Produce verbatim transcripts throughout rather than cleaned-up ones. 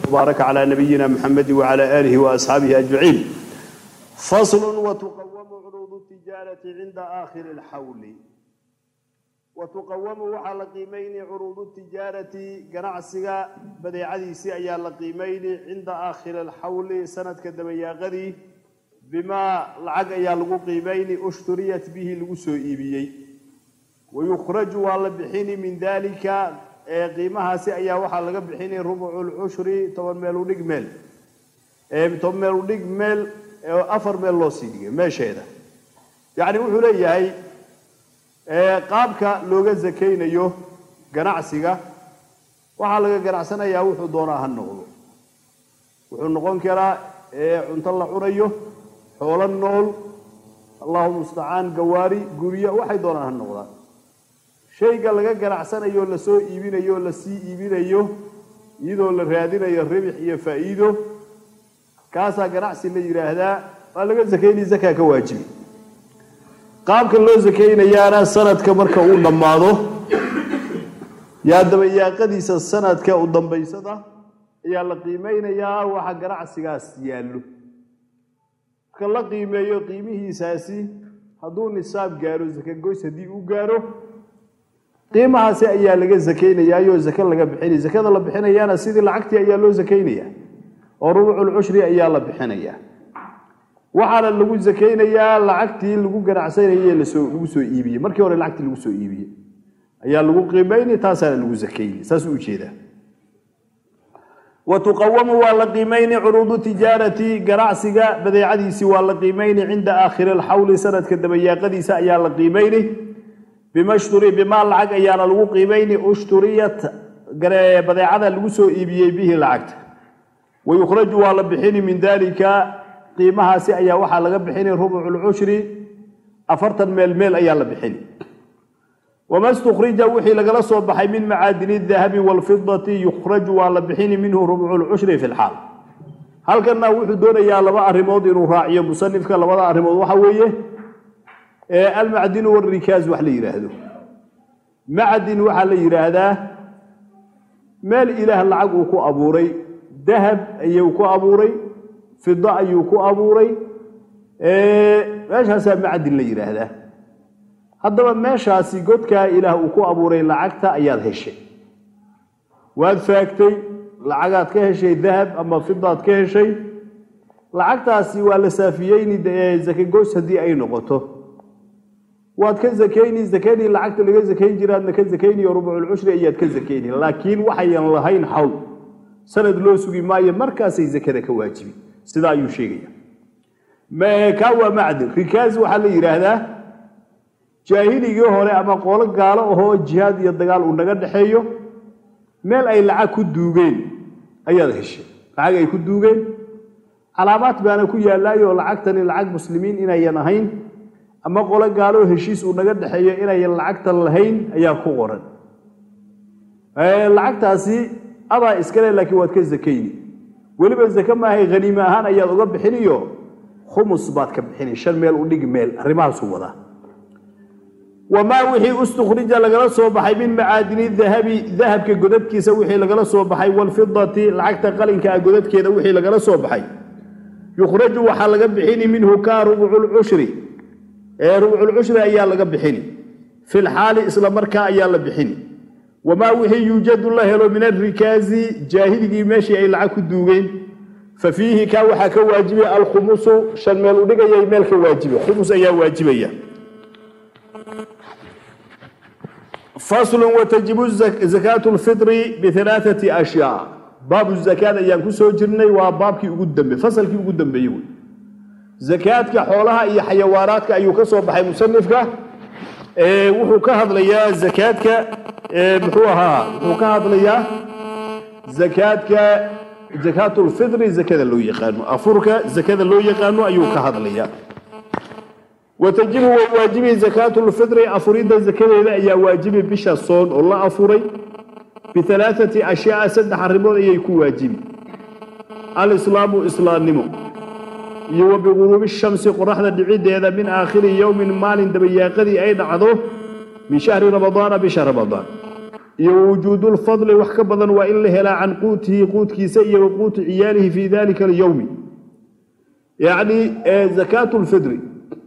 وبارك على نبينا محمد وعلى آله وأصحابه أجمعين. فصل: وتقوم عروض التجارة عند آخر الحول. وتقوم وحال قيمين عروض التجارة قناعسيا بديعدي سيئا لقيمين عند آخر الحول سنة كدبيا غدي بما لعق يالغو قيمين اشتريت به لغسو إيبيي ويخرج والبحين من ذلك قيمها سيئا وحال بحين ربع العشر طبعا ميلو نجمل طبعا ميلو نجمل أفر ميلو سيدي ماشي هذا يعني وحو ليهي qaabka looga zakeynayo ganacsiga waxa laga ganacsanayaa wuxuu doonaa ha noqdo wuxuu noqon karaa ee cunto la cunayo xoolo nool Allahu musta'an gawaari guriyo waxay doonaa ha noqdaan shayga laga ganacsanayo la soo iibinayo la sii iibinayo iyadoo la raadinayo ribix iyo faa'iido kaasa ganacsi la yiraahdaa waa laga zakeeyay zakaa ka waajibi qaabka loo zakeynayaana sanadka marka uu dhamaado yaa dabayaaqadiisa sanadka u dambeysada ayaa la qiimeynayaa waxa ganacsigaas yaalo marka la qiimeeyo qiimihiisaasi hadduu nisaab gaaro zaka goys hadii uu gaaro qiimahaasi ayaa laga zakeynayaa iyo zaka laga bixinay zakada la bixinayaana sidii lacagtii ayaa loo zakeynayaa oo rubucul ushri ayaa la bixinayaa waxaana lagu zakeynayaa lacagtii lagu ganacsanayay la soo lagu soo iibiyay markii hore lacagtii lagu soo iibiyay ayaa lagu qiimeeyay taasana lagu zakeeyay saas u jeeda وتقوم والقيمين عروض تجارتي ganacsiga badeecadiisi waa la qiimeeyay inda aakhir al-hawl sanadka dabayaaqadiisa ayaa la qiimeeyay bimashtori bima lacag ayaa lagu qiimeeyay ushturiyat badeecada lagu soo iibiyay bihi lacagta ويخرج wala bixini min dalika qiimahaasi ayaa waxa laga bixinay rubucul ushri afartan meel meel ayaa la bixinay wama istukhrija wixii laga soo baxay min maadini dhahabi wal fiddati yukhraj wala bixini minhu rubucul ushri fi al-hal halkana wuxuu doonayaa laba arimood inuu raaciyo musannifka labada arimood waxa weeye ee al ma'din wal rikaz wax la yiraahdo ma'din waxa la yiraahdaa meel ilaah lacag uu ku abuuray dahab ayuu ku abuuray fidda ayuu ku abuuray ee meeshaas macdin la yiraahdaa haddaba meeshaasi godka ilaah uu ku abuuray lacagta ayaad heshay waad faagtay lacagaad ka heshay dahab ama fiddaad ka heshay lacagtaasi waa la saafiyeen zaka goos hadii ay noqoto waad ka zakeyni zakani lacagta laga zakeyn jiraadna ka zakeyni rubucul ushri ayaad ka zakeyni laakiin waxayan lahayn hawl sanad loo sugi maayo markaas ay zakada ka waajibi sida ayuu sheegaya ma ka waa macdin rikaaz waxa la yiraahdaa jaahiliga hore ama qoolo gaalo oo jihaad iyo dagaal uu naga dhaxeeyo meel ay lacag ku duugeen ayaa heshay lacag ay ku duugeen calaamad baana ku yaalaayo lacagtani lacag muslimiin inay ahayn ama qoolo gaalo heshiis uu naga dhaxeeyo inay lacagta lahayn ayaa ku qoran ee lacagtaasi aba iskale laakiin waad ka zakeyni waliba zaka ma ay qaniima ahaan ayaad uga bixiniyo khumus baad ka bixini shan meel u dhig meel arimahaas wada wama wixii ustukhrija lagala soo baxay min maadini dhahabi dhahabka godadkiisa wixii lagala soo baxay wal fiddati lacagta qalinka godadkeeda wixii lagala soo baxay yukhraju waxa laga bixini minhu ka rubucul ushri ee rubucul ushri ayaa laga bixini fil hali isla markaa ayaa la bixini وما وحي يوجد الله له من الركاز جاهلي ماشي اي لعك دوغين ففيه كا وحا كواجب الخمس شن ميل ودغاي ميل كواجب خمس ايا واجبيا فصل وتجب زكاة الفطر بثلاثه اشياء باب الزكاه ايان كسو جيرني وا بابكي ugu dambe fasalkii ugu dambeeyay zakaadka xoolaha iyo xayawaanaadka ayuu ka soo baxay musannifka ee wuxuu ka hadlayaa zakaadka ee muxuu ahaa wuxuu ka hadlayaa zakaadka zakatul fitr zakada loo yaqaano afurka zakada loo yaqaano ayuu ka hadlayaa وتجب واجب زكاة الفطر أفريد الزكاة يا واجب بشا صون الله أفري بثلاثة أشياء سد حرمون يكون واجب الإسلام إسلام نمو يو بغروب الشمس قرحنا دعيد هذا من آخر يوم مال دبياقدي أيضا عضو من شهر رمضان بشهر رمضان ووجود الفضل وحكبضا وإن لهلا عن قوته قوت كيسي وقوت عياله في ذلك اليوم يعني زكاة الفطر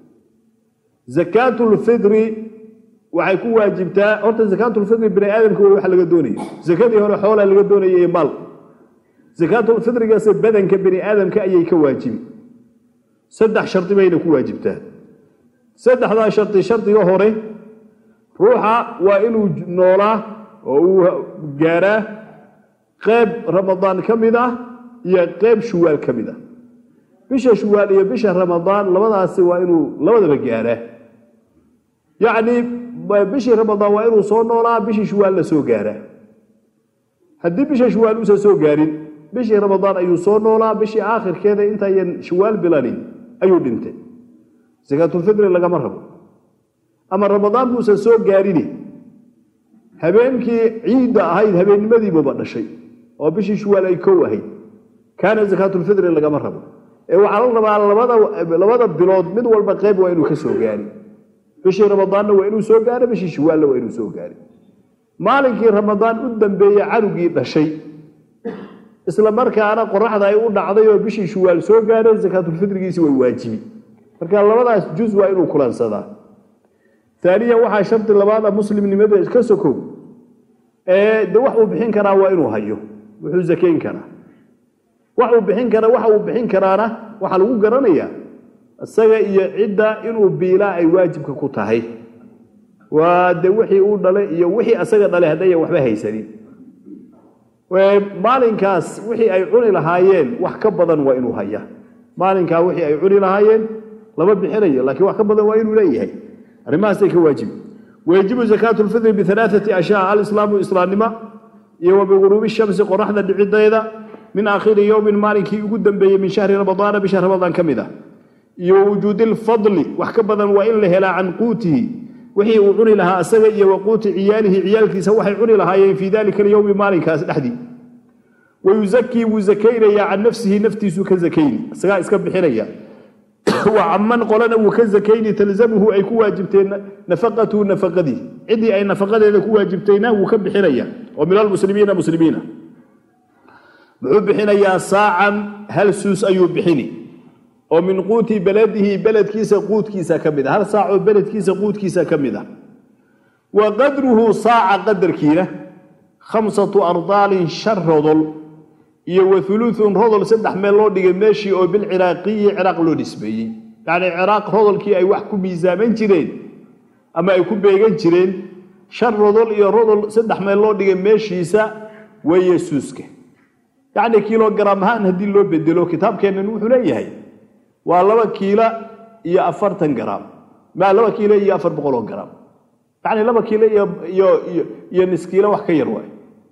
زكاة الفطر وحيكون واجبتا horta zakatul fitr bini aadamku waxa laga doonayo zakadii hore xoolaha laga doonayay maal zakatul fitrigaas badanka bini aadamka ayay ka waajibi saddex sharti bayna ku waajibtaa saddexda sharti shartiga hore ruuxa waa inuu noolaa oo uu gaara qayb ramadaan kamida iyo qayb shuwaal kamida bisha shuwaal iyo bisha ramadaan labadaas waa inuu labadaba gaara يعني بشي رمضان وإنه صنولا بشي شوال لسو غارة هدي بشي شوال وسا سو غارين بشي رمضان أيو صنولا بشي آخر كذا انت ين شوال بلاني أيو دنت زكاة الفطر لغا مرحبا أما رمضان وسا سو غاريني هبينك عيد هاي هبين مذي مبادر شيء وبشي شوال أي كو هاي كان زكاة الفطر لغا مرحبا وعلى الله لبدا بلود من والبقيب وإنه كسو غاري بشي رمضان وإنه سو غاري بشي شوال وإنه سو غاري مالكي رمضان قدام بي عروقي دشي isla markaana qoraxda ay u dhacday oo bishii shuwaal soo gaaray zakaatul fitrigiisa way waajibi marka labadaas juz waa inuu kulansadaa thaniya waxa sharti labaad muslimnimada ka sokow ee de wax uu bixin karaa waa inuu hayo wuxuu zakeyn karaa wax uu bixin karaa waxa uu bixin karaana waxa lagu garanayaa asaga iyo cidda inuu biila ay waajibka ku tahay waa de wixii uu dhalay iyo wixii asaga dhalay haday waxba haysanin maalinkaas wixii ay cuni lahaayeen wax ka badan waa inuu haya maalinka wixii ay cuni lahaayeen laba bixinayo laakiin wax ka badan waa inuu leeyahay arimaas ay ka waajib waajibu zakaatul fitr bi thalathati ashyaa al-islaamu islaanima iyo bi ghurubi shamsi qorraxda dhicideeda min aakhir yawmin maalinki ugu dambeeyay min shahri ramadaan bi shahr ramadaan kamida iyo wujudil fadli wax ka badan waa in la helaa can quutihi wixii uu cuni lahaa asaga iyo waquuti ciyaalihi ciyaalkiisa waxay cuni lahaayeen fi dalika al-yawm maalinkaas dhaxdi ويزكي وزكينا يا عن نفسه نفتيسو كزكيني سغا اسك بخينيا وعمن قلنا وكزكيني تلزمه اي كو واجبتين نفقته نفقدي عدي اي نفقده كو واجبتينا وكبخينيا ومن المسلمين مسلمين بخينيا ساعا هل سوس ايو بخيني ومن قوت بلده بلد كيس قوت كيس كميدا هل ساعه بلد كيس قوت كيس كميدا وقدره ساعه قدر كيله خمسة أرضال شر رضل iyo وثلث رضل saddex meel loo dhigay meeshii oo bil Iraaqi Iraaq loo disbeeyay yaani Iraaq rodolkii ay wax ku miisaaman jireen ama ay ku beegan jireen shar rodol iyo rodol saddex meel loo dhigay meeshiisa way Yesuuska yaani kilogram ahaan hadii loo bedelo kitaabkeenan wuxuu leeyahay waa laba kiilo iyo afartan gram ma laba kiilo iyo afar boqol gram yaani laba kiilo iyo iyo iyo nis kiilo wax ka yar waay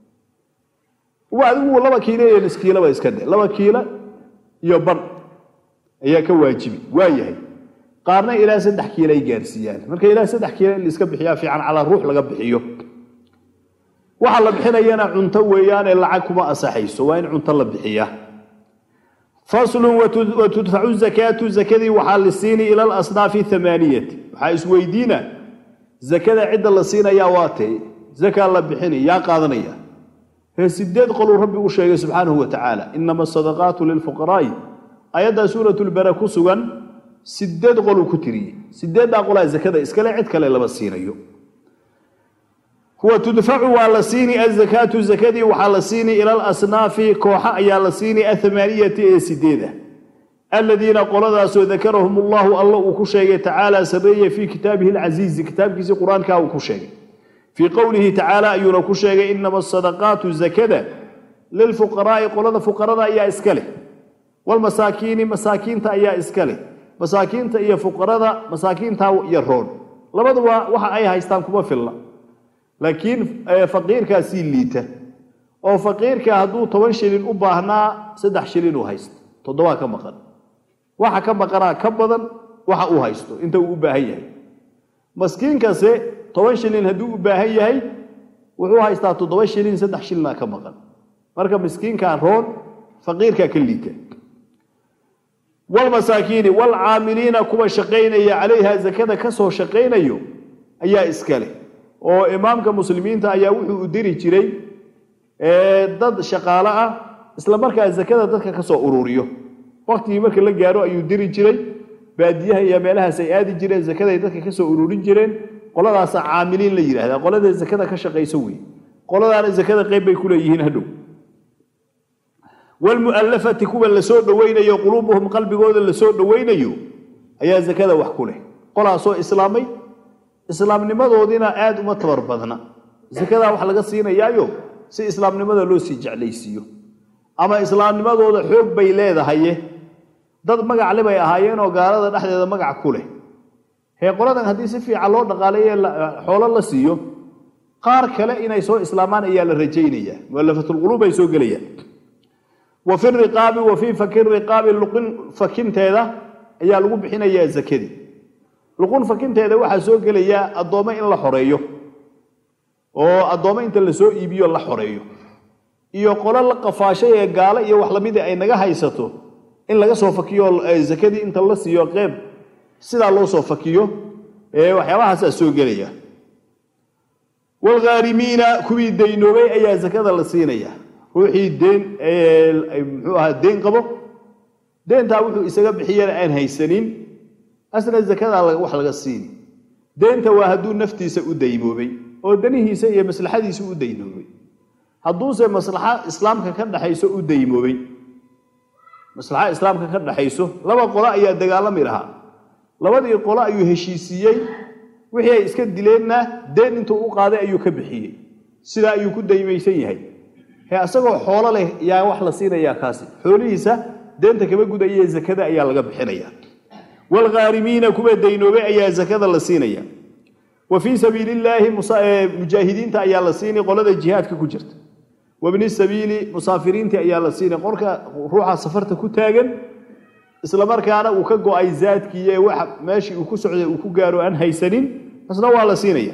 وأدو لبا كيلو iyo nis kiilo ba iska de laba kiilo iyo bar ayaa ka waajibi waayahay qaarna ilaa saddex kiilo ay gaarsiiyaan marka ilaa saddex kiilo in iska bixiya fiican ala ruux laga bixiyo waxa la bixinayana cunto weeyaan ee lacag kuma asaxayso waa in cunto la bixiya فصل وتدفع الزكاة زكدي waxa la siini ila al-asnaf thamaniyati waxa isweydiina zakada cid la siinaya waatay zaka la bixini ya qaadanaya سداد قالوا ربي وشيء سبحانه وتعالى إنما الصدقات للفقراء أيضا سورة البركة سوان سداد قالوا كتري سداد قالوا الزكاة إسكالا عد كلا لبسين أيو هو تدفع على سيني الزكاة الزكاة وعلى سيني إلى الأصناف كوحا على سيني الثمانية سدادة الذين قالوا ذكرهم الله الله وكشيء تعالى سرية في كتابه العزيز كتاب كيس قرآن كاو كشيء في قوله تعالى أيونا كشيء إنما الصدقات الزكاة للفقراء قلنا فقراء يا إسكاله والمساكين مساكين تا يا إسكاله مساكين تا يا فقراء مساكين تا يرون لبدوا وحا أي هايستان كما في الله لكن فقير كاسين ليته أو فقير كهدو طوان شلين أباهنا سدح شلين وهايست تضوا كما قال وحا كما قرأ كبضا وحا أهايستو انت أباهيه مسكين كاسي طوان شلين هدو باهيهي wuxuu haystaa toddoba shilin saddex shilna ka maqan marka miskiinka roon faqiirka kaliita wal masaakiin wal aamiliina kuwa shaqeynaya calayha zakada ka soo shaqeynayo ayaa iskale oo imaamka muslimiinta ayaa wuxuu u diri jiray ee dad shaqaale ah isla markaa zakada dadka ka soo ururiyo waqtigii markii la gaaro ayuu diri jiray baadiyaha iyo meelahaas ay aadi jireen zakada ay dadka ka soo ururin jireen qoladaas caamiliin la yiraahdaa qolada zakada ka shaqeyso weey qoladaana zakada qayb bay ku leeyihiin hadhow والمؤلفة كوبا لسو دوينيو قلوبهم قلبigooda lasoo dhaweynayo ayaa zakada wax ku leh qolaaso islaamay islaamnimadoodina aad uma tabar badna zakada wax laga siinayaayo si islaamnimada loo sii jeclaysiyo ama islaamnimadooda xoog bay leedahay dad magac leh bay ahaayeen oo gaalada dhaxdeeda magac ku leh هي قولنا هذه سفي على نقالية حول الله سيو قار كلا إن يسوع إسلامان إياه الرجينية مؤلفة القلوب يسوق ليه وفي الرقاب وفي فكر الرقاب اللقن فكنت هذا إياه لقوم بحين إياه زكدي لقون فكنت هذا واحد سوق ليه الضوامين الله حريه أو الضوامين أنت اللي سوق يبيه الله حريه إياه قول الله قفاشة قال إياه وحلميده أي نجاح يسته إن لقى سوف فكيه زكدي أنت الله سيو قيب sida loo soo fakiyo ee waxyaabahaas soo galaya walgharimina kuwi deynobay ayaa zakada la siinaya ruuxii deen ee muxuu ahaa deen qabo deenta wuxuu isaga bixiyay aan haysanin asna zakada wax laga siin deenta waa haduu naftiisa u deymobay oo danihiisa iyo maslaxadiisa u deynobay haduu se maslaxa islaamka ka dhaxayso u deymobay maslaxa islaamka ka dhaxayso laba qolo ayaa dagaalami lahaa labadii qolo ayuu heshiisiyay wixii ay iska dileena deen intuu u qaaday ayuu ka bixiyay sida ayuu ku daymaysan yahay he asagoo xoolo leh yaa wax la siinaya kaasi xoolihiisa deenta kaba gudayay zakada ayaa laga bixinaya wal gharimina kuba deynoobay ayaa zakada la siinaya wa fi sabilillahi mujaahidiinta ayaa la siinay qolada jihaadka ku jirta wa ibn sabili musaafiriinta ayaa la siinay qorka ruuxa safarta ku taagan isla markaana uu ka go'ay zaadkii wax meeshii uu ku socday uu ku gaaro aan haysanin asna waa la siinaya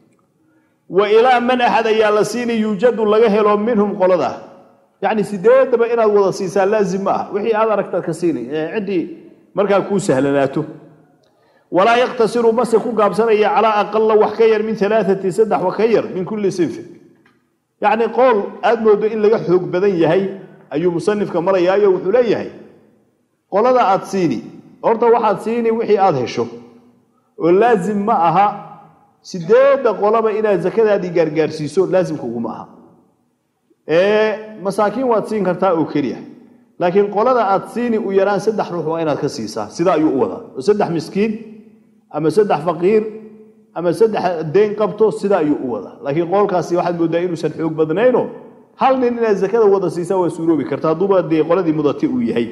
wa ila man ahad ya la siinay yujadu laga helo minhum qolada yani sideedaba inaad wada siisaa laazim ah wixii aad aragta ka siinay cidi marka ku sahlanaato wala yaqtasiru bas ku gaabsanaya ala aqall wax ka yar min thalathati saddex wa ka yar min kulli sinf yani qool aad moodo in laga xoog badan yahay ayuu musannifka marayaayo wuxuu leeyahay qolada aad siini horta waxaad siini wixii aad hesho oo laazim ma aha sideeda qolaba inaad zakadaadi gargaarsiiso laazim kugu ma aha ee masaakiin waad siin kartaa oo kaliya laakiin qolada aad siini u yaraan saddex ruux waa inaad ka siisaa sida ayuu u wada saddex miskiin ama saddex faqiir ama saddex deen qabto sida ayuu u wada laakiin qolkaasi waxaad moodaa inuu san xoog badnayno hal nin inaad zakada wada siisaa waa suuroobi kartaa duba de qoladii mudati uu yahay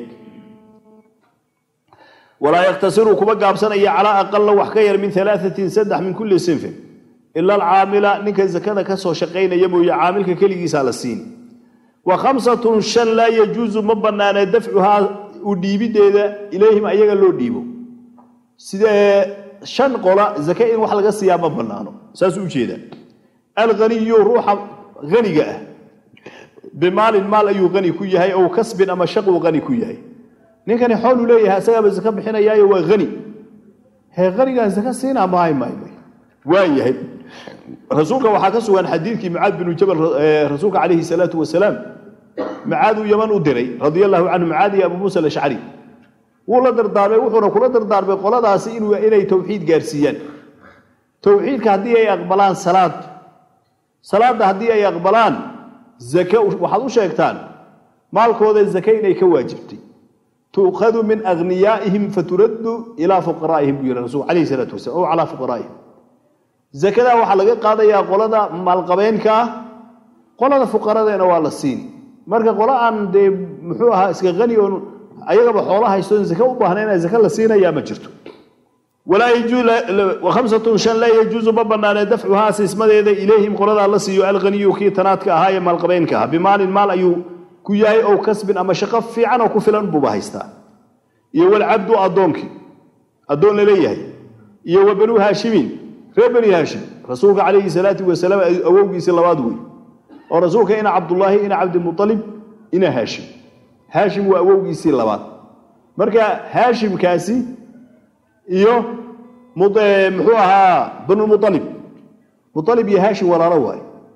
ولا يقتصر كما قابسنا على أقل وحكير من ثلاثة سدح من كل صنف إلا العاملة نك زكاة كسو شقين يمو يعاملك كل جسال السين وخمسة شن لا يجوز مبنى أن دفعها وديبي ديدا إليهم أيها اللو ديبو سيدا شن قولا زكاة وحلقة السيابة مبنانو ساسو جيدا الغني روح غني جاء بمال المال أيو غني كيهي أو كسب أما شق غني كيهي ninkani xool u leeyahay asaga zaka bixinayaayo waa gani he ganiga zaka siina maay maay waayahay rasuulka waxa ka sugan xadiidkii Mu'aad bin Jabal rasuulka kaleeyhi salaatu wasalaam Mu'aad uu Yaman u diray radiyallahu anhu Mu'aad iyo Abu Musa al-Ash'ari wuu la dardaarmay wuxuuna kula dardaarmay qoladaasi inuu inay tawxiid gaarsiiyaan tawxiidka hadii ay aqbalaan salaad salaada hadii ay aqbalaan zaka waxaad u sheegtaan maalkooda zaka inay ka waajibtay تؤخذ من أغنيائهم فترد إلى فقرائهم بير الرسول عليه الصلاة والسلام أو على فقرائهم زكاة وحلقة قاضي يا قلدا مالقبين كا قلدا فقراء نوال السين مركا قلا عن دي محوها اسك غني أيها بحولها يسون زكاة وبهنا زكاة السين يا مجرته ولا يجوز وخمسة شن لا يجوز بابنا دفعها اسم إليهم قلدا الله سيو الغني وكي تناتك هاي مالقبين كا بمال المال أيو كياي أو كسب أما شقف في عنا وكفلان بوباهستا يوال عبد أدونك أدون ليه يو بنو هاشمين غير بني هاشم رسولك عليه الصلاة والسلام أوجي سلوادوي ورسولك إن عبد الله إن عبد المطلب إن هاشم هاشم وأوجي سلواد مركا هاشم كاسي يو مض محوها بنو المطلب مطلب يا هاشم ولا رواي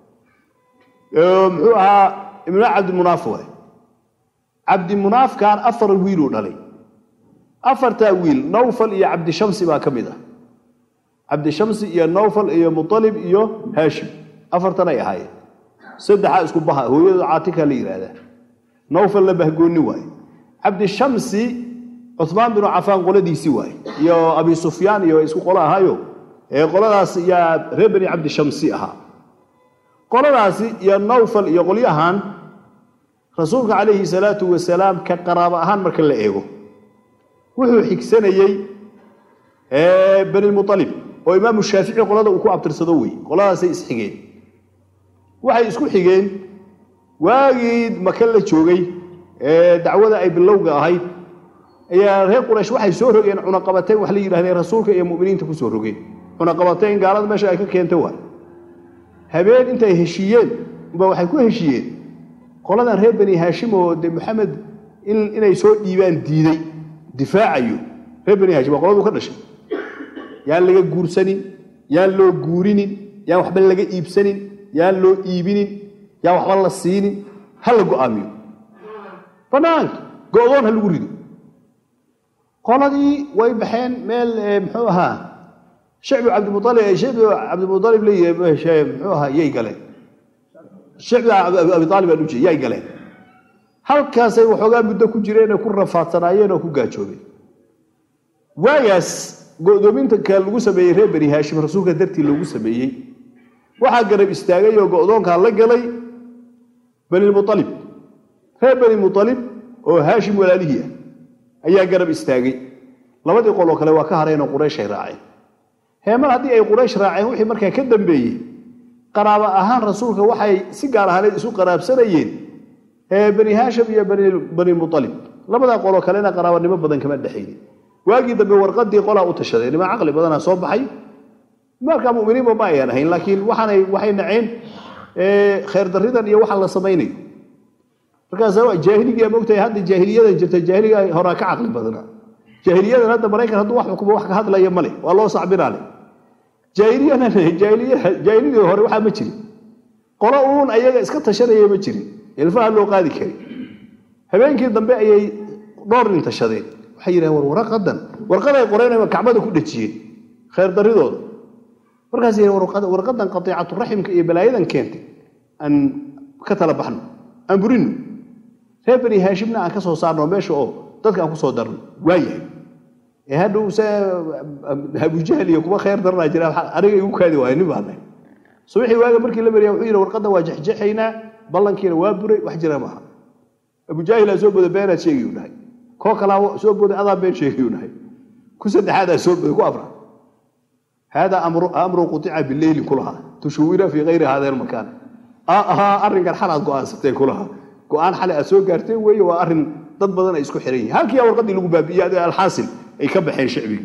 محوها ابن عبد المناف واي عبد المناف كان أفر ويلو دلي أفر تأويل نوفل يا عبد الشمس ما كمده عبد الشمس يا نوفل يا مطلب يا هاشم أفر تناي هاي سد حاسكو بها هو عاتك لي هذا نوفل لبهجوني واي عبد الشمس عثمان بن عفان قولدي سواي يا أبي سفيان يا اسكو قولا هايو قولداس يا ربني عبد الشمس أها قولداس يا نوفل يا قوليهان رسولك عليه الصلاة والسلام كقرابة أهان مركل لإيغو وحو حكسانيي بني المطلب وإمام الشافعي قولده وكو عبد الصدوي قولداس إسحيقين waxay isku xigeen waagii makalla joogay ee dacwada ay bilowga ahayd ayaa reer quraysh waxay soo rogeen cunaqabateen wax la yiraahdeen rasuulka iyo muuminiinta ku soo rogeen cunaqabateen gaalada meesha ay ka keentay waa habeen intay heshiiyeen ba waxay ku heshiiyeen qoladan reer bani haashim oo de maxamed in inay soo dhiibaan diiday difaacayo reer bani haashim qoladu ka dhashay yaa laga guursanin yaa loo guurinin yaa waxba laga iibsanin yaa loo iibinin yaa waxba la siinin hal go'aamiyo banaan go'doon hal lagu rido qoladii way baxeen meel muxuu ahaa shacbi cabdi mutalib shacbi cabdi mutalib leeyahay shay muxuu ahaa yay galeen shacbi abi talib aanu jeeyay yay galeen halkaas ay waxoogaa muddo ku jireen oo ku rafaadsanaayeen oo ku gaajoobeen waayas go'doominta kale lagu sameeyay reer bani haashim rasuulka dartii lagu sameeyay waxa garab istaagay oo go'doonka la galay bani mutalib reer bani mutalib oo haashim walaalihi ayaa garab istaagay labadii qol oo kale waa ka hareen oo quraysh ay raaceen heeman hadii ay quraysh raaceen wixii markaa ka dambeeyay qaraaba ahaan rasuulka waxay si gaar ahaan isu qaraabsanayeen ee bani haashim iyo bani bani mutalib labada qol oo kalena qaraabanimo badan kama dhaxeeyay waagii dambe warqadii qolaa u tashaday nima aqli badana soo baxay marka muuminiin ma ayaan ahayn laakiin waxaanay waxay naceen ee khayr daridan iyo waxa la sameeyay markaas waa jaahiliga moogtay hadda jaahiliyada jirta jaahiliga hore ka aqli badana jaahiliyada hadda maraykan hadda wax xukumo wax ka hadlaya male waa loo sacbinaale jaahiliyana jaahiliyada jaahiliyada hore waxa ma jirin qolo uun ayaga iska tashanayay ma jirin ilfaha loo qaadi kari habeenkii dambe ayay dhowr nin tashadeen waxay yiraahdeen war warqadan warqaday qoreenay kacbada ku dhajiyeen khayr daridooda markaas yiri warqada warqadan qatiicatu rahimka iyo balaayadan keentay an ka tala baxno an burino reer bani haashimna aan ka soo saarno meesha oo dadka aan ku soo darno waayahay ee hadda uu saa Abu Jahl iyo kuwa khayr darna jira ariga igu kaadi waayay nin baadnay subaxii waaga markii la bariyo wuxuu yiri warqada waa jixjixayna ballankiina waa buray wax jira maaha Abu Jahl soo booday beena sheegay dhahay ko kala soo booday adaa been sheegay dhahay ku saddexaad soo booday ku afra هذا أمر أمر قطع بالليل كلها تشوير في غير هذا المكان آه آه أرن الحلقة قوان ستة كلها قوان حلقة سوق قرتين ويا وأرن ضد بدنا يسكو حريه هل كي أورقدي لقوا بابية الحاصل يكبح حين شعبي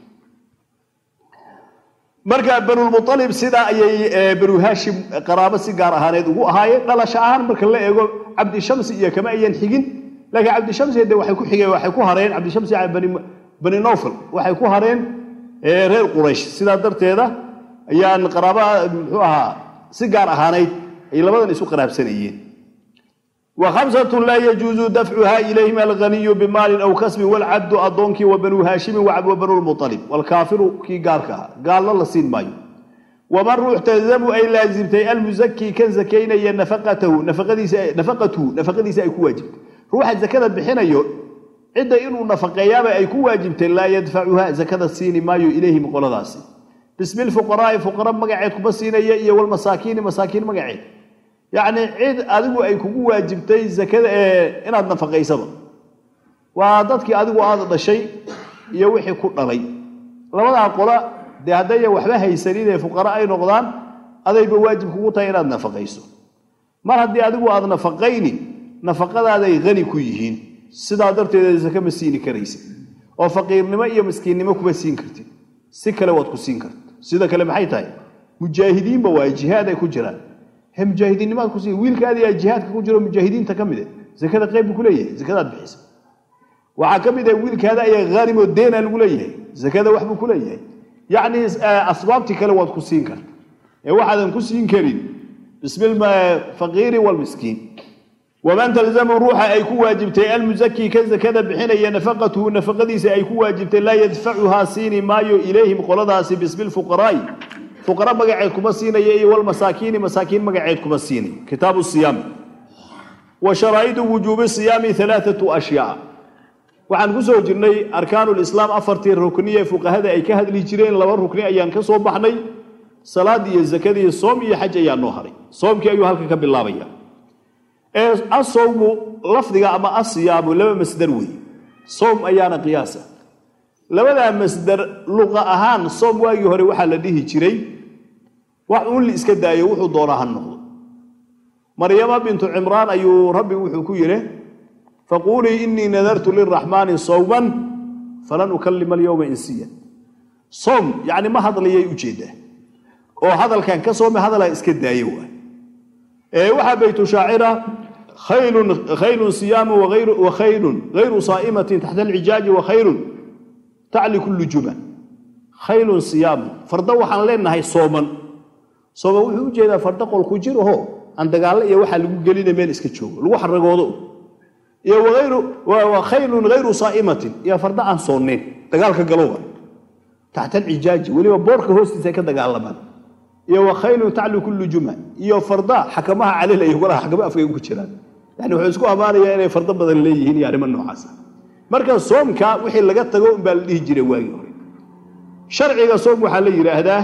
مركب بنو المطلب سيدا أي بنو هاشم قرابة سيجارة هاند وهاي لا شعار مركب لا يقول عبد الشمس إياه كما ينحجن لكن عبد الشمس يده وحيكو حجة وحيكو هرين عبد الشمس يعني بني بني نوفل وحيكو هرين reer quraysh sida darteeda ayaan qaraaba muxuu ahaa si gaar ahaaneyd ay labadan isu qaraabsanayeen wa khamsatun la yajuzu daf'uha ilayhim al-ghaniy bimal aw kasb wal 'abd adonki wa banu hashim wa abu banu al-muttalib wal kafir ki gaarka gaal la siin maayo wa man ruux tazabu ay laazimtay al-muzakki kan zakayna ya nafaqatuhu nafaqadiisa nafaqatuhu nafaqadiisa ay ku waajibtay ruuxa zakada bixinayo عدة إنه نفقيابة أي كواجبت لا يدفعها زكاة السين مايو إليهم قولداسي باسم الفقراء فقراء مقعد كبسين يأي والمساكين مساكين مقعد يعني عد أدو أي كواجبتي زكاة إن هذا نفقي سبب وعدتك أدو هذا الشيء يوحي كل لي لما قولا دي هدايا وحبها يسرين فقراء أي نقدان هذا يبواجب كوتا إن هذا نفقي سبب ما هدي أدو هذا نفقيني نفقه هذا غني كويهين sidaa darteed zaka ma siin karaysid oo faqiirnimo iyo miskiinnimo kuma siin kartid si kale waad ku siin kartid sida kale maxay tahay mujaahidiin ba waa jihaad ay ku jiraan hem mujaahidiinnimaad ku siin wiilkaadi ay jihaadka ku jiro mujaahidiinta kamid ah zakada qayb ku leeyahay zakada bixisa waxa kamid ah wiilkaada ay gharim oo deena lagu leeyahay zakada wax buu ku leeyahay yaani asbaabti kale waad ku siin kartid وحدا كسين كريم بسم الفقير والمسكين ومن تلزم روح أي كواجبتي المزكي كذا كذا بحين نفقته نفقديس أي كواجبتي لا يدفعها سيني مايو إليهم قلدها باسم الفقراء فقراء مقعدكم السيني والمساكين مساكين مقعدكم السيني كتاب الصيام وشرائط وجوب الصيام ثلاثة أشياء وعن قصو جرني أركان الإسلام أفرتي الركنية فقهاء أي كهد لجرين لو الركنية أيان كسو بحني صلاة دي الزكاة دي الصوم يحج أيان نوهري صوم كي أيها الكتاب بالله بيا الصوم لفظها أما الصيام لما مصدروي صوم أيان قياسة لما مصدر لغة أهان صوم واجي هري وحال لديه جري وحول لي إسكدا يوحو دورها النهض مريم بنت عمران أيو ربي وحو كيره فقولي إني نذرت للرحمن صوما فلن أكلم اليوم إنسيا صوم يعني ما هذا اللي يوجده أو هذا كان كصوم هذا لا إسكدا يوه إيه وحبيت شاعرة خيل خيل صيام وغير وخيل غير صائمة تحت العجاج وخير تعلي كل جمع خيل صيام فردوح عن لنا هي صوما صوم وحوجه فردق الكجير هو عند قال يا waxa lagu galina meel iska joogo lagu xaragoodo iyo wayru wa khaylun ghayru sa'imatin ya farda aan sooneen dagaalka galowga taxta al-ijaaj waliba boorka hoostiisa ka dagaalamaan iyo wa khaylun ta'lu kullu juma iyo farda xakamaha calil ay wala xakama afkay ku jiraan yani wuxuu isku abaanaya inay farda badan leeyihiin yaariman noocaas marka soomka wixii laga tago in baa la dhihi jiray waagi hore sharciga soom waxa la yiraahdaa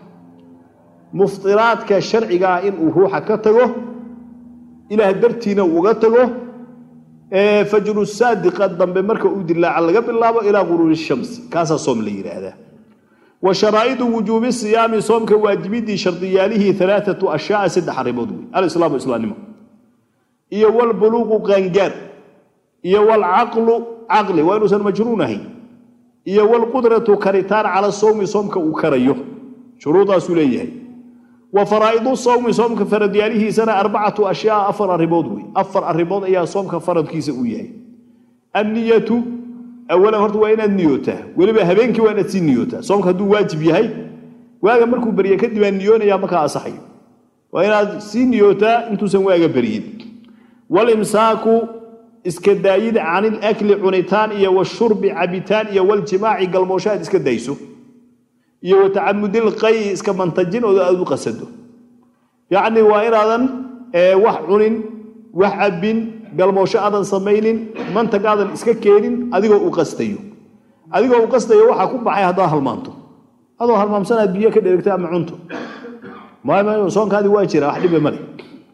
مفطرات كشرعها إن وروحها كتجه إلى هدرتينا وقتجه فجر الصادق قدم بمركب ود الله على قبل الله إلى غروب الشمس كاسا صوم لي هذا وشرائط وجوب الصيام صوم كواجبي شرطية له ثلاثة أشياء سد حرمود الإسلام والإسلام إيه والبلوغ قنجر إيه والعقل عقل وإنه سنمجرونه إيه والقدرة كريتان على الصوم صوم كوكريه شروطها سليه وفرائض الصوم صوم كفرد ياليه سنة أربعة أشياء أفر الرباض أفر الرباض إياه صوم كفرد كيس وياه النية أولا هرت وين النيوته ولبا هبينك وين تسي النيوته صوم كدو واجب يهي واجا مركو بريا كدب النيون يا مكا صحيح وين سي نيوته انتو سواجا بريد والإمساك اسكدايد عن الأكل عنيتان إيا والشرب عبيتان إيا والجماع قلموشات اسكدايسو iyo ta'ammudil qay iska mantajin oo aad u qasado yaani waa inaadan ee wax cunin wax abin galmoosho aadan sameeynin mantagaadan iska keenin adigoo u qastayo adigoo u qastayo waxa ku baxay hadaa halmaanto adoo halmaamsanaa biyo ka dheregta ama cunto ma ma soonkaadi waa jira wax dhib male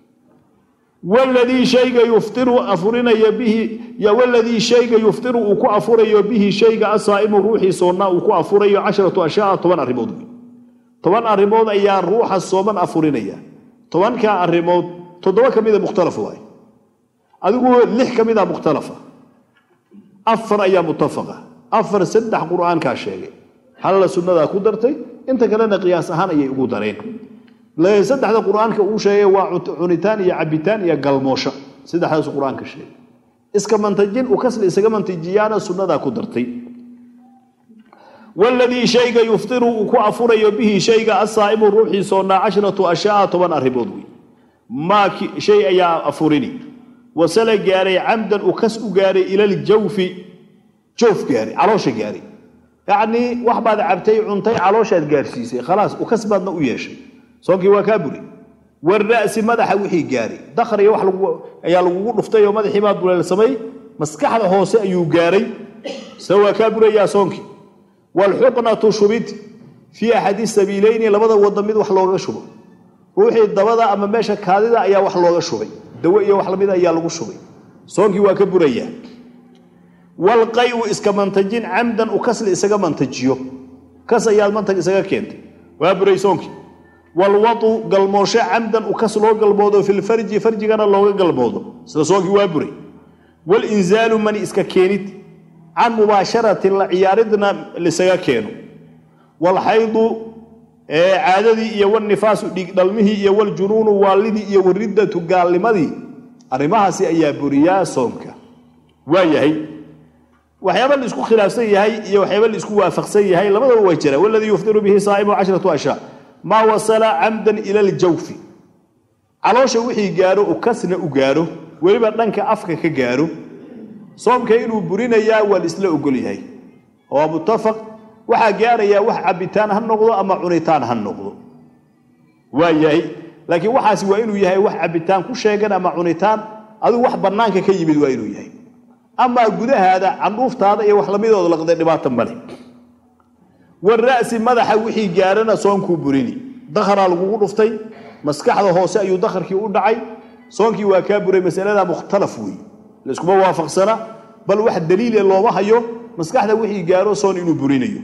والذي شيء يفطر أفرنا به يا والذي شيء يفطر وكو أفر به شيء الصائم روحي صونا وكو أفر عشرة أشياء طبعا الرمود طبعا الرمود أي روح الصوم أفرنا طبعا كالرمود تدوى كمية مختلفة واي أقول لح كمية مختلفة أفر أيام متفقة أفر سدح قرآن كاشيء هل السنة قدرتي أنت كلنا قياس هنا يقدرين لا يصدق هذا القرآن كأوشة وعنتان يا عبيتان يا قلموشة صدق هذا القرآن كشيء إسك منتجين وكسل إسك منتجيانا سنة ذا قدرتي والذي شيء يفطر وكأفر به شيء الصائم الروحي صنع عشرة أشياء طبعا أرهبودوي ما شيء يا أفرني وسل جاري عمدا وكسء جاري إلى الجوف جوف جاري عروش جاري يعني واحد بعد عبتي عنتي عروش جارسيسي خلاص وكسبنا وياشي صوكي وكابري والرأس مدح وحي جاري دخري wax lagu ayaa lagu dhuftay oo madaxii baad bulay samay maskaxda hoose ayuu gaaray sawa kaaburi ya soonki wal huqnatu shubit fi ahadi sabiilayn labada wada mid wax looga shubo ruuxii dabada ama meesha kaadida ayaa wax looga shubay dawo iyo wax lamid ayaa lagu shubay soonki waa ka buraya wal qay'u iska mantajin amdan u kasl isaga mantajiyo kas ayaa mantag isaga keentay waa buray soonki والوضو قلموشة عمدا وكسلو قلبوضو في الفرج فرجنا الله قلبوضو سلسوكي وابري والإنزال من إسكا كينت عن مباشرة عياردنا لسيا كينو والحيض عاددي إيا والنفاس دلمه إيا والجنون والدي إيا والردة قال لماذي أرماها سي أيا بريا صومك وياهي وحيابا اللي اسكو خلاف سيهي إيا وحيابا اللي اسكو وافق سيهي لماذا هو وجره والذي يفطر به صائم عشرة أشياء ما وصل عمدا إلى الجوف علوش وحي جارو وكسنا وجارو ولبا دنك أفك كجارو صوم كينو برينا يا والإسلام أقولي هاي هو متفق وحا جارا يا وح عبيتان هالنقض أما عنيتان هالنقض وياي لكن وحا سوينو ياهي وح عبيتان كل شيء جنا أما عنيتان هذا وح برنامج كي يبي وينو ياهي أما جوده هذا عن روفت هذا يوح لميد ولا قدر نبات ملك والرأس ماذا وحي جارنا صوم كوبريني دخل على الجوود رفتي مسكح هذا هو سأيو دخل كي يقول دعي صوم كي وكابري مسألة مختلف وي لسه ما وافق سنة بل واحد دليل الله ما هيو مسكح هذا وحي جارو صون إنه برينيو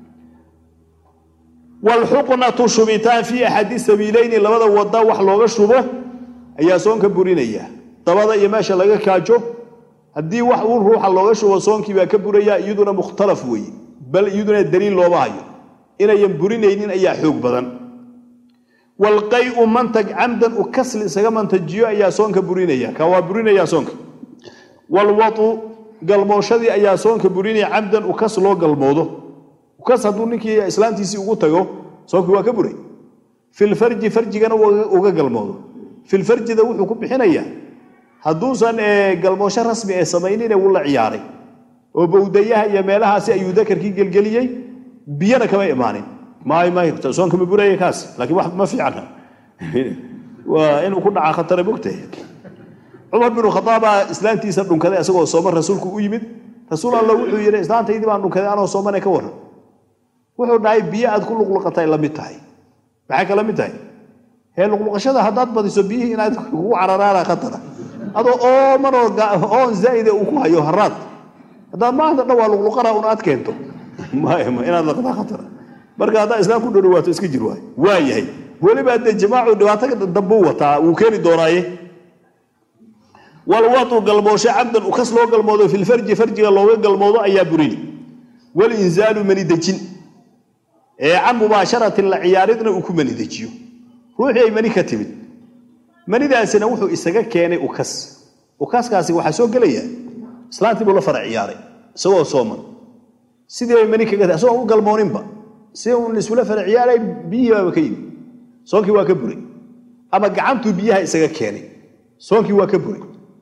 والحقنة شبيتان في أحد سبيلين اللي بدأ وضع وحلوغ شبه أي صون كبرينية طبعا يماشى لقى كاجو هدي واحد روح الله شبه صون كي وكبريا يدنا مختلف وي بل يدنا الدليل الله ما هيو إن ينبرينين أي حق بدن والقيء منتج عمدا وكسل سجى منتجيو أي صون كبرينية كوابرينية صون والوطو قلموشدي أي صون كبريني عمدا وكسلو قلموده وكسر دونك إسلام تيسي وقتها صون كواكبري في الفرج فرج كانوا وجا قلموده في الفرج ده وحكم بحناية هدوسا قلموش رسمي سمينين ولا عياري وبوديها يمالها سيذكر كي قلقليي بينا كما إيماني ما ما صون كبري كاس لكن واحد ما في عنها وإنه كنا على خطر بوقته عمر بن الخطاب إسلام تيسر كذا أسوأ صوم رسولك ويمد رسول الله وحده يرى إسلام تيجي بان كذا أنا صومنا كورا وحده ناي بيا أدخل لقلقة إلا متاعي معك إلا متاعي هي لقلقة شذا هدات بدي سبيه إن هو عرارة خطرة هذا أو مرة أو زايد وكوها يهرات هذا ما هذا نوع لقلقة ونات كنتو ما ما إن هذا لقطة خطرة بركة هذا إسلام كله روات إسكجر واي واي هي ولي بعد الجماعة رواتك الدبوة تا وكان دورايه والوطو قلبوش عبدا وكسلو قلبوده في الفرج فرج الله قلبوده أي بريني والإنزال من الدجين عن مباشرة العياردنا وكم من الدجيو روحي مني كتبت من إذا سنوحوا إستجا كان وكس وكس كاسي وحسوق ليه سلامتي بقول فرع عياري سوى صوما سيدي مني كذا سوى قلبونين با سوى النسوة فرع عياري بيها وكيم صونكي وكبري أما قعمتوا بيها إستجا كاني صونكي وكبري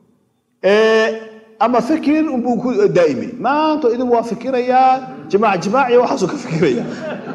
أما فكر أبوك دائما ما أنتوا إذا موافقين يا جماعة جماعة وحصوا كفكرية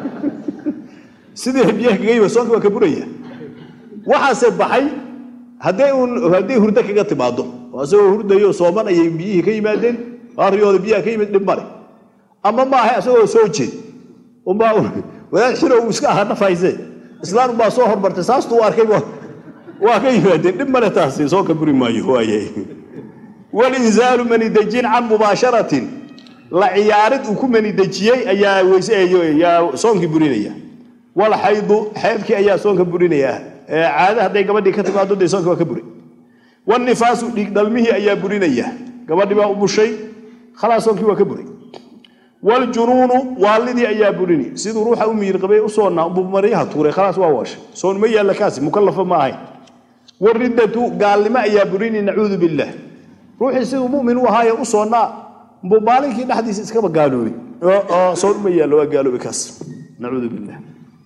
سيدي بيه جاي وصانك وكبرية وحاسب بحي هديون هدي هردك قط بعضهم وأسوي هرد يو صومان أي بيه كي مادين أريود بيه كي مدين مري أما ما هي أسوي سوتشي وما ولا شنو مسكها نفايزة إسلام ما صهر برتساس توار كي وكي مادين دمر تاسي صو كبري ما يهواي والإنزال من الدجين عن مباشرة لا عيارد وكم من الدجية أي ويس يا صون كبرينية ولا حيض حيضك أي صون كبرينية عادة هذا قبل دي كتب عدد صون كبري والنفاس دلمه أي برينية قبل ما أبو شيء خلاص صون كبري والجنون والدي أي بريني سيد روح أمي رقبي أصورنا أبو مريها توري خلاص واش صون مية لكاسي مكلفة معي والردة قال لما أي بريني نعوذ بالله روحي سيد مؤمن وهاي أصورنا مبالغ كده حديث إسكابا قالوا بي آه صون مية لو قالوا بكاس نعوذ بالله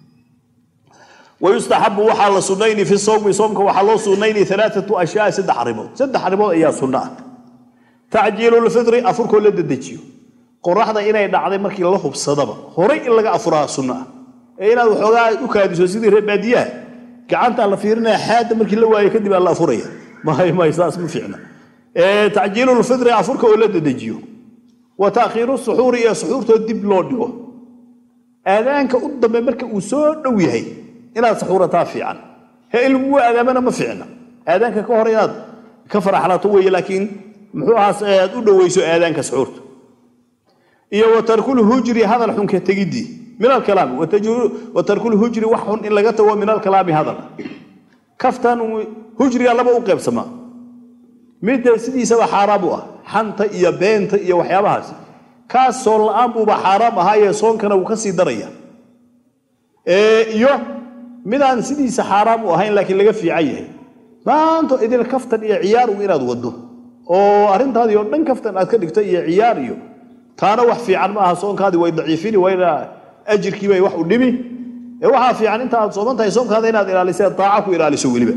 ويستحب وحال سنين في الصوم صومك وحال سنين ثلاثة أشياء سد حرمات سد حرمات إياه سنة تعجيل الفطر أفر كل الدجيو قرحنا إنا يدعي مركي الله بصدبة هوري إلا أفرها سنة إنا وحوغا وكادي سوسيدي ربادية كعنت على فيرنا حاد مركي الله يكذب الله أفرية ما هي ما يساس مفعنا إيه تعجيل الفطر أفر كل الدجيو وتأخير السحور إياه سحور تدب لوديو آذانك قدام مركي وسور نويهي إلى سحورة تافعا هي المو أذامنا ما فعنا آذانك كهريات كفر على طوي لكن محوها سياد ويسو آذانك سحورت إيه وترك الهجري هذا الحنك تجدي من الكلام وترك الهجري وحن إلا جته من الكلام هذا كفتان هجري الله بوقف سما متى سيدي سوا حرابها حنت إيا بنت إيا وحيابها كاس صول أبو بحرام هاي صون كانوا وكسي دريا إيه يو midaan sidiisa xaraam u ahayn laakiin laga fiicay maanta idil kaftan iyo ciyaar u inaad wado oo arintaadii oo dhan kaftan aad ka dhigto iyo ciyaar iyo taana wax fiican ma aha soonkaadi way daciifini wayna ajirkii bay wax u dhimi ee waxa fiican inta aad soomantahay soonkaada inaad ilaaliso taaca ku ilaaliso waliba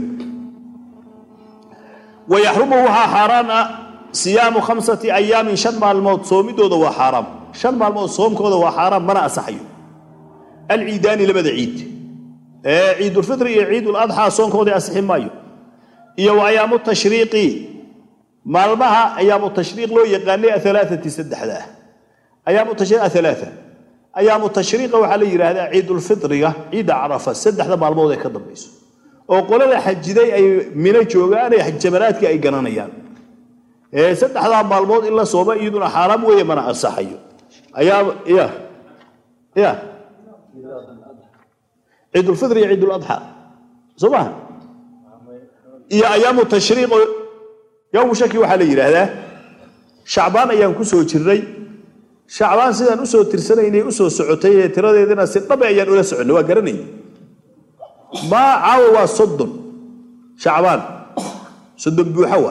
ويحرم وها حرام صيام خمسة أيام شن مع الموت صومي دو دو حرام شن مع الموت صوم كذا وحرام منا أصحيه العيدان اللي بدأ عيد آه عيد الفطر عيد الأضحى صوم كذا أصحي مايو يو أيام التشريق مالبها أيام التشريق لو يقال ثلاثة سد حدا أيام التشريق ثلاثة أيام التشريق وحلي هذا عيد الفطر عيد عرفة سد حدا مع الموت كذا بيسو وقول له حجدي أي من الجوجان حج جمرات كأي جنانيان إيه سد حدا مالمود إلا صوبة يدنا حرام ويمنع الصحيح أيام إيه إيه عيد الفطر عيد الأضحى صباح إيه أيام التشريق يوم شكي وحلي هذا شعبان أيام كسو تري شعبان سيدا نسو ترسلين نسو سعوتية ترى ذينا سطبع أيام ولا سعود وقرني ما عاوى صدن شعبان صدن بوحوى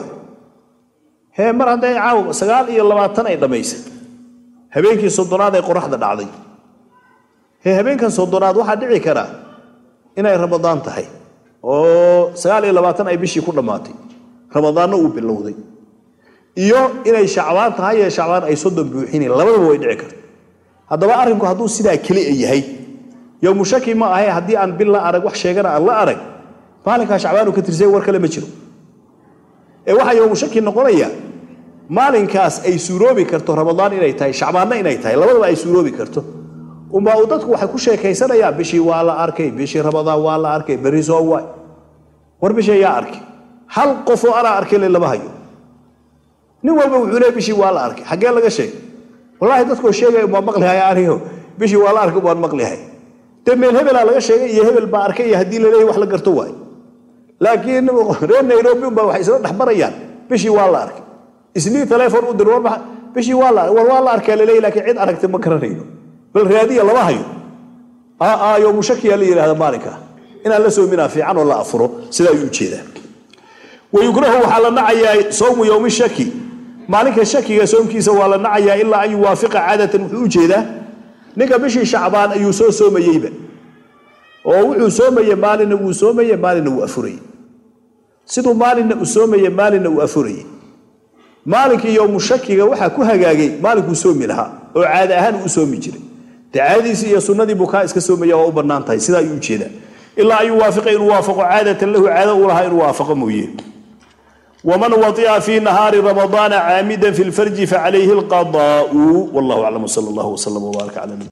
هي مرة عندها عاوى سقال إيه الله ما تنا يدميس هبينك صدنات يقرح ذا العظيم هي هبينك صدنات واحد دعي كرا إنه رمضان تهي أو سقال إيه الله ما تنا يبيش يكون ماتي رمضان هو باللوذي إيوه إنه شعبان تهي شعبان أي صدن بوحيني الله ما هو يدعي كر هذا بقى أرنكو هذو سيدا كلي أيه يوم شكي ما هي هدي أن بالله أرق وح شيءنا الله أرق مالك شعبان وكتر زي وركله مجرو إيه واحد يوم شكي نقوليا مالك كاس أي سوروبي كرتو رمضان إلى تاي شعبان إلى تاي لما أي سوروبي كرتو وما أودتك واحد كل شيء كيسنا يا بشي ولا أركي بشي رمضان ولا أركي بريزو واي ور بشي يا أركي هل قفوا أنا أركي اللي ما هيو نوال بوحنا بشي ولا أركي حاجة لك شيء والله تذكر شيء ما مقلي هاي أريه بشي ولا أركي وما مقلي هاي تمين هبل على شيء يهبل باركي يهدي له وح لقرتوه لكن رين نيروبي با waxay soo dhaxbarayaan bishi waa la arkay isnii telefoon u dir war bishi waa la war waa la arkay leeyahay laakiin cid aragtay ma garanayno bal raadiya laba hayo aa aa yo mushaki la yiraahdo maalinka in la soo mina fiican oo la afuro sida ay u jeedaan wayukrahu waxa la nacayay soomu yawmi shaki maalinka shakiga soomkiisa waa la nacayay ilaa ay waafiqa caadatan wuxuu u jeedaa ninka bishii shacbaan ayuu soo soomayayba oo wuxuu soomayay maalina uu soomayay maalina uu afuray sidoo maalina uu soomayay maalina uu afuray maalinka yawm shakiga waxa ku hagaagay maalinku soomi lahaa oo caad ahaan uu soomi jiray taadiisi iyo sunnadii buka iska soomaya oo u banaan tahay sida ay u jeedaan ilaa ay waafiqay inuu waafaqo caadatan lahu caada uu lahaa inuu waafaqo mooyee ومن وطئ في نهار رمضان عامدا في الفرج فعليه القضاء والله أعلم صلى الله وسلم وبارك على